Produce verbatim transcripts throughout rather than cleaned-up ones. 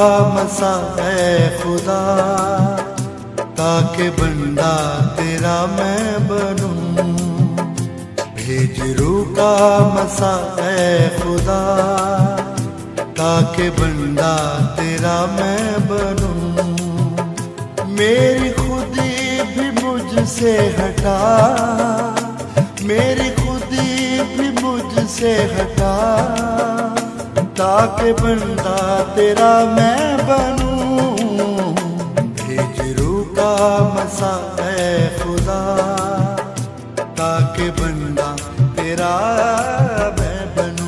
मसा है खुदा, ताकि बंदा तेरा मैं बनूं। भेज रूह का मसा है खुदा, ताकि बंदा तेरा मैं बनूं। मेरी खुदी भी मुझसे हटा, मेरी खुदी भी मुझसे हटा, ताकि बंदा तेरा मैं बनूं। भेज रूह का मसा है खुदा, ताकि बंदा तेरा मैं बनूं।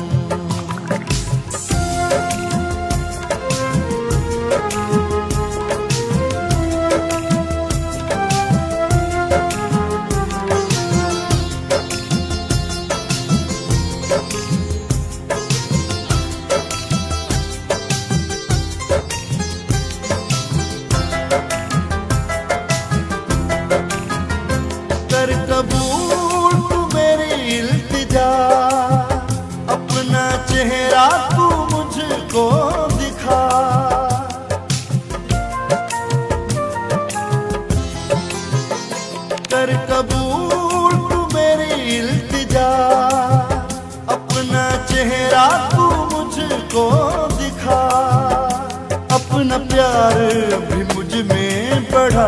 कर कबूल तू मेरी इल्तिजा, अपना चेहरा तू मुझको दिखा। कर कबूल तू मेरी इल्तिजा, अपना चेहरा तू मुझको दिखा। अपना प्यार भी मुझ में बढ़ा,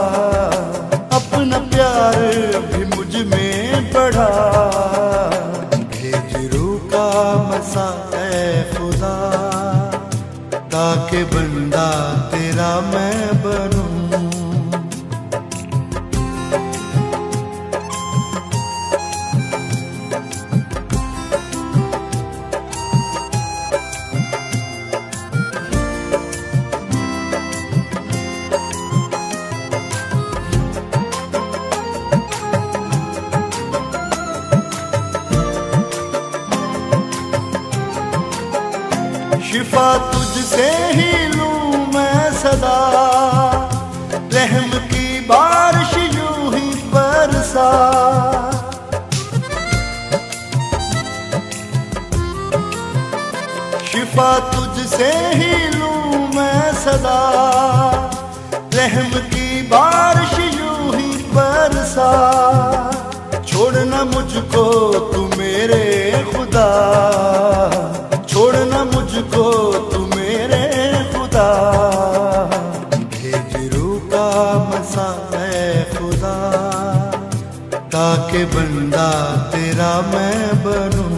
अपना प्यार भी मुझ में बढ़ा। भेज रूह का मसा है खुदा, ताकि बंदा तेरा मैं बनूं। शिफा तुझसे ही लूं मैं सदा, रहम की बारिश यूं ही बरसा। शिफा तुझसे ही लूं मैं सदा, रहम की बारिश यूं ही बरसा। छोड़ना मुझको तू मेरे खुदा, छोड़ना मुझको तू मेरे खुदा। भेज रूह का मसा है खुदा, ताकि बंदा तेरा मैं बनूं।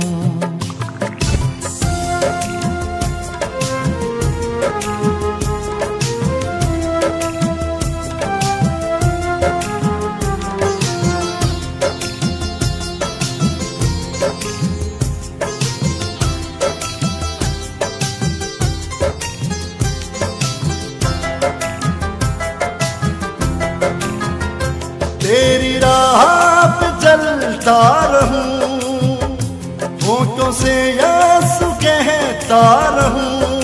तेरी राह पे चलता रहूं, होठों से आंसू कहता रहूं।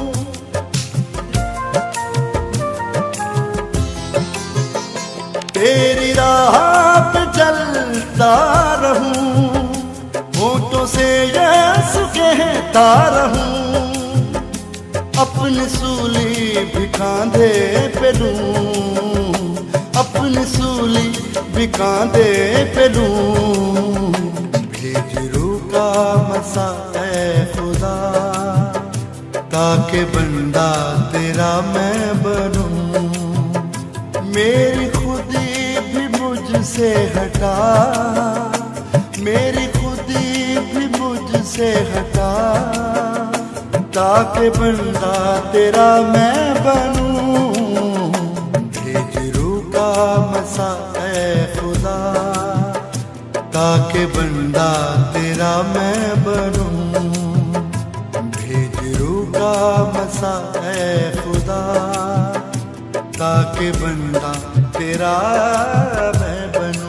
तेरी राह पे चलता रहूं, होठों से आंसू कहता रहूं। अपनी सूली भी कांधे पे लूं, अपनी सूली भी कांधे पे लूं। भेज रूह का मसा है खुदा, ताकि बंदा तेरा मैं बनूं। मेरी खुदी भी मुझसे हटा, मेरी खुदी भी मुझसे हटा, ताकि बंदा तेरा मैं बनूं। भेज रूह का मसा है खुदा, ताकि बंदा तेरा मैं बनूं। भेज रूह का मसा है खुदा, ताकि बंदा तेरा मैं बनूं।